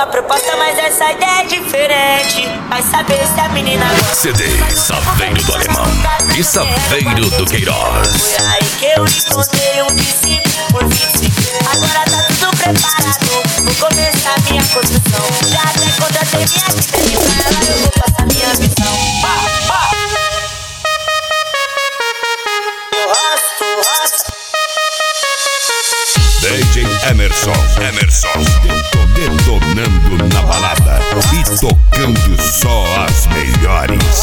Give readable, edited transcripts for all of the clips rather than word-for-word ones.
nova proposta, mas essa ideia é diferente. Vai saber se a menina gosta. CD Saveiro do Alemão e Saveiro do Queiroz. Foi aí que eu encontrei um de 5 por 25. Agora tá tudo preparado, vou começar minha construção. Já até contratei minha arquiteta, pra ela eu vou passar minha visão. DJ Emerson detonando na balada e tocando só as melhores.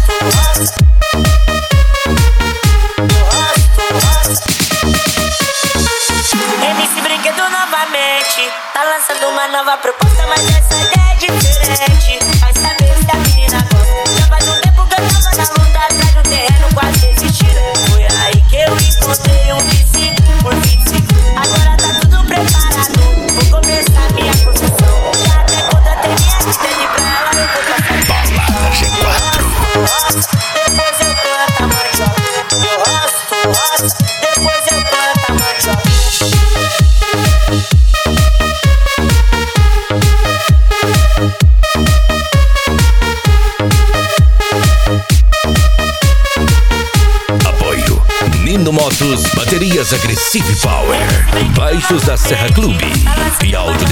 MC Brinquedo novamente, tá lançando uma nova proposta, mas essa ideia é diferente. Vai saber se a menina gosta. Já faz um tempo que eu tava na luta, atrás do terreno quase desistindo. Foi aí que eu encontrei um de 5 por 25. Agora tá tudo preparado, vou começar minha construção. Já até contratei minha arquiteta, pra ela eu vou passar. Balada G4. Depois eu planto a mandioca. Eu rosto, depois eu planto a mandioca. Apoio Nino Motos, baterias Aggressive Power, baixos da Serra Clube e áudio